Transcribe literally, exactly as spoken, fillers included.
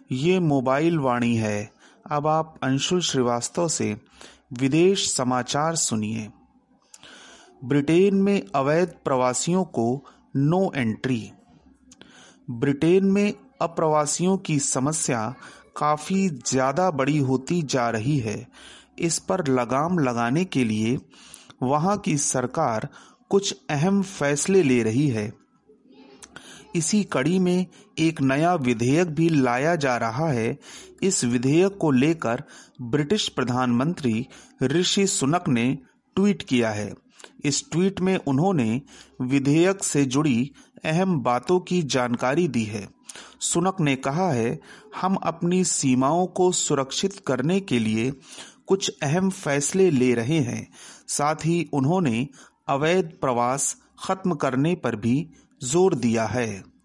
ये मोबाइल वाणी है। अब आप अंशुल श्रीवास्तव से विदेश समाचार सुनिए। ब्रिटेन में अवैध प्रवासियों को नो एंट्री। ब्रिटेन में अप्रवासियों की समस्या काफी ज्यादा बड़ी होती जा रही है। इस पर लगाम लगाने के लिए वहां की सरकार कुछ अहम फैसले ले रही है। इसी कड़ी में एक नया विधेयक भी लाया जा रहा है। इस विधेयक को लेकर ब्रिटिश प्रधानमंत्री ऋषि सुनक ने ट्वीट किया है। इस ट्वीट में उन्होंने विधेयक से जुड़ी अहम बातों की जानकारी दी है। सुनक ने कहा है, हम अपनी सीमाओं को सुरक्षित करने के लिए कुछ अहम फैसले ले रहे हैं। साथ ही उन्होंने अवैध प्रवास खत्म करने पर भी जोर दिया है।